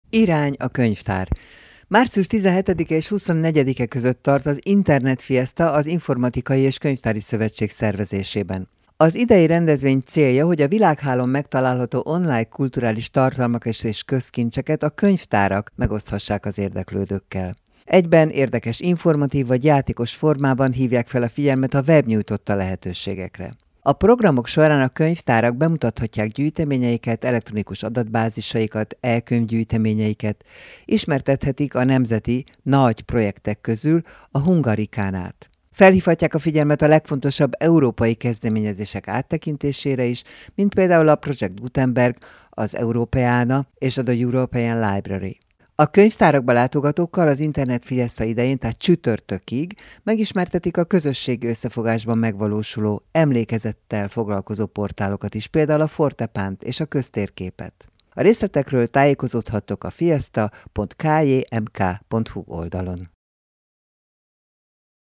Irány a könyvtár. Március 17-e és 24-e között tart az Internet Fiesta az Informatikai és Könyvtári Szövetség szervezésében. Az idei rendezvény célja, hogy a világhálón megtalálható online kulturális tartalmakat és közkincseket a könyvtárak megoszthassák az érdeklődőkkel. Egyben érdekes informatív vagy játékos formában hívják fel a figyelmet a web nyújtotta lehetőségekre. A programok során a könyvtárak bemutathatják gyűjteményeiket, elektronikus adatbázisaikat, e-könyvgyűjteményeiket, ismertethetik a nemzeti nagy projektek közül a Hungarikánát. Felhívhatják a figyelmet a legfontosabb európai kezdeményezések áttekintésére is, mint például a Project Gutenberg, az Europeana és a The European Library. A könyvtárakba látogatókkal az Internet Fiesta idején, tehát csütörtökig megismertetik a közösségi összefogásban megvalósuló, emlékezettel foglalkozó portálokat is, például a Fortepánt és a Köztérképet. A részletekről tájékozódhattok a fiesta.kjmk.hu oldalon.